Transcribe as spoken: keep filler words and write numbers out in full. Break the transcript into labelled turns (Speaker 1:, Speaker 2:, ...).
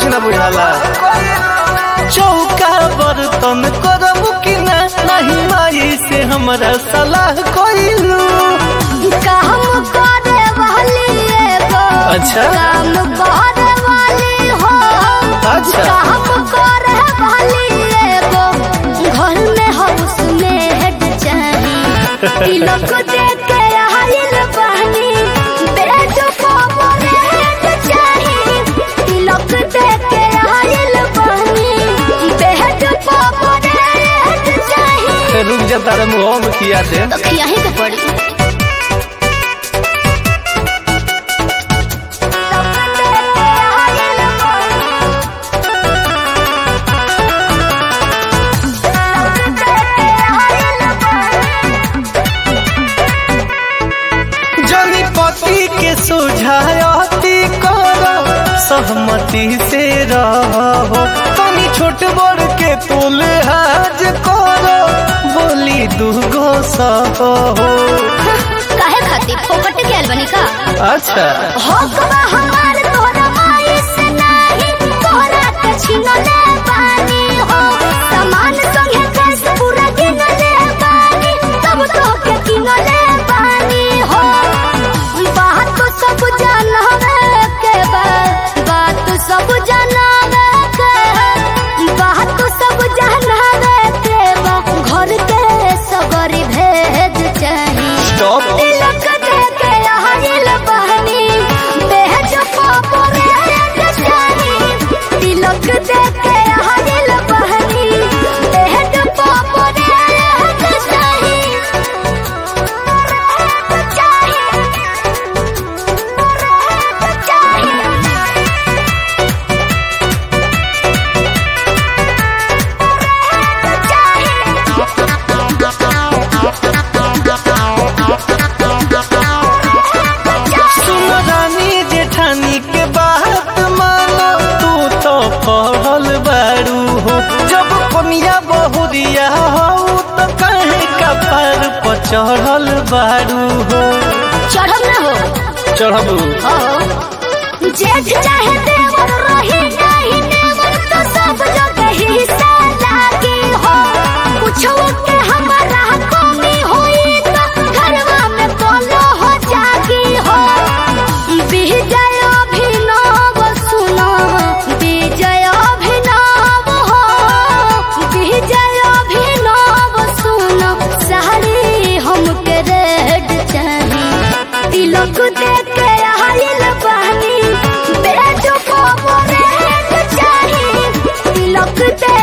Speaker 1: न बुझाला। चौका बर्तन करब कि नहीं माई से हमरा सलाह कोइलू।
Speaker 2: काम करे वाली एगो
Speaker 1: अच्छा
Speaker 2: काम करे वाली हो।
Speaker 1: अच्छा
Speaker 2: काम करे वाली एगो घर में हाउस में हेड चाहिए। तिलक दे के आइल बहनी बेजो पावर हेड चाहिए। तिलक दे के आइल बहनी बेजो पावर हेड चाहिए।
Speaker 1: रुक जा तारे मुँह में किया दे
Speaker 2: तो खियाही के पड़ी।
Speaker 1: जनी पति के सुझायती करो सहमति से रहो। तनी छोट बड़ के तुले हाज करो बोली दूगो सहो।
Speaker 2: काहे खातिर फोकट के बनी का?
Speaker 1: अच्छा
Speaker 2: होकबा हमार तोरा माई से नाही तोरा के छिनले पानी हो। सामान संगे कैस पूरा गिनले पानी तब तो के किनले पानी हो। बात तो सब जानवे के बा बात तो सब जानवे के बात तो सब जानवे के बा घर के सगरी भेज चाहिए।
Speaker 1: स्टॉप
Speaker 2: तिलक दे के आइल बहनी बेज पापर हेड चाहिए। तिलक दे के आइल बहनी बेज पापर हेड चाहिए।
Speaker 1: सुन रानी जेठानी के बात मानो तू तो पढ़ल बारू हो। जब कमिया बहुरिया हो तो कहे कपार पर चढ़ल बारू हो।
Speaker 2: चढ़ब ना हो
Speaker 1: चढ़बू
Speaker 2: हो जेठ चाहे देवर रही नहीं देवर तो सब जगह हिस्सा लागी हो। कुछो के हमारा कमी होई तो घरवा में बोलो हो जागी हो। विजय अभिनव सुनो विजय अभिनव हो। विजय अभिनव सुनो सारी हमके रेड चाहिए। तिलक दे के आइल बहनी बेजो पावर हेड चाहिए। तिलक दे